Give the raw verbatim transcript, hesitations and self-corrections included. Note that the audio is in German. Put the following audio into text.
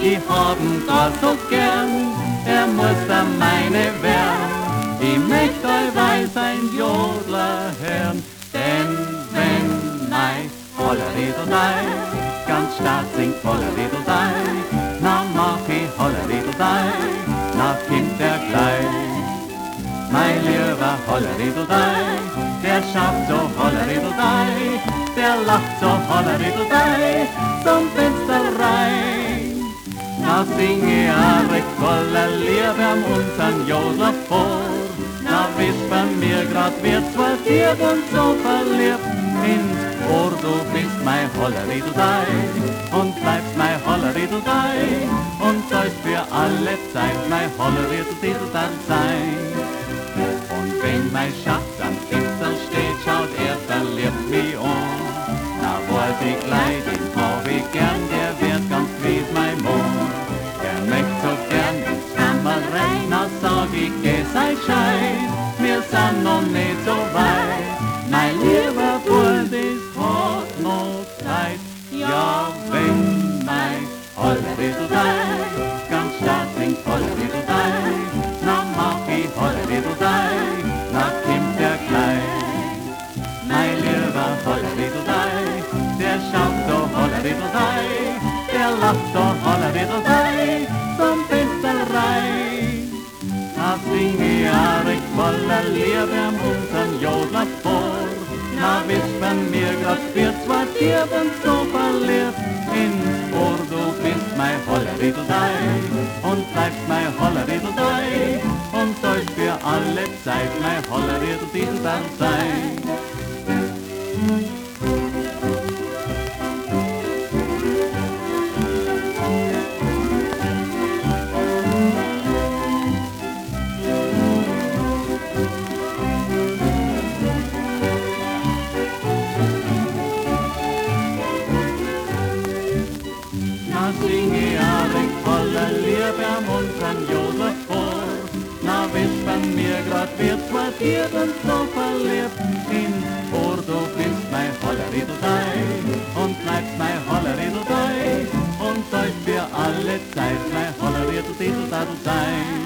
ich hab ihn gar so gern, er muss da meine werden. Ich möcht euch weiß ein Jodler hören, denn wenn mein Holleridel-Dei ganz stark singt Holleridel-Dei, na mach ich Holleridel-Dei, na kimmt er gleich. Mein lieber Holleridel-Dei, der schafft so Holleridel-Dei, der lacht so Holleridel-Dei, zum Fenster rein. Na sing ich a recht voller Liebe am unseren Jodler vor, na wispern mir grad wird's quartiert und so verliebt ins Ohr, du bist mein Holleridel-Dei und bleibst mein Holleridel-Dei und sollst für alle Zeit mein Holleridel-Dei sein. Und wenn mein Schatz am Fenster steht, schaut er verliebt mich an. Na weiß ich gleich, den hab ich gern, der wird ganz gewiss mein Mann. Der möcht so gern ins Zimmer rein, na sag ich, geh sei gescheit, wir sind noch nicht so weit. Mein lieber Bub, das hat noch Zeit. Ja, wenn mein Holleridel-Dei ganz stark singt Holleridel-Dei, na mach ich Holleridel-Dei, na kimmt er gleich. Mein lieber Holleridel-Dei, der schaut so Holleridel-Dei, der lacht so Holleridel-Dei, zum Fenster rein. Na sing ich a recht voller Liebe am unseren Jodler vor, na wispern mir grad wird's quartiert und so verliebt ins Ohr, du bist mein Holleridel-Dei und bleibst mein Holleridel-Dei und sollst für alle Zeit mein Holleridel-Dei sein. Na sing ich a recht voller Liebe am unseren Jodler vor, na wispern mir grad wird's quartiert und so verliebt ins Ohr, du bist mein Holleridel-Dei und bleibst mein Holleridel-Dei und sollst für alle Zeit mein Holleridel-Dei sein.